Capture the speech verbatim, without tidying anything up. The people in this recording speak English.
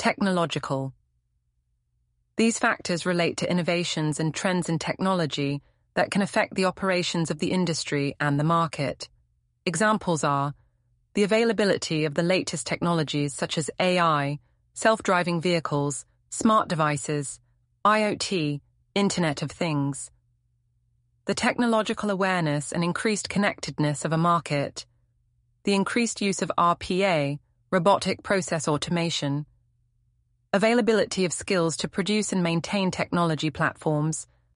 Technological. These factors relate to innovations and trends in technology that can affect the operations of the industry and the market. Examples are the availability of the latest technologies such as A I, self-driving vehicles, smart devices, IoT, Internet of Things. The technological awareness and increased connectedness of a market. The increased use of R P A, robotic process automation. Availability of skills to produce and maintain technology platforms,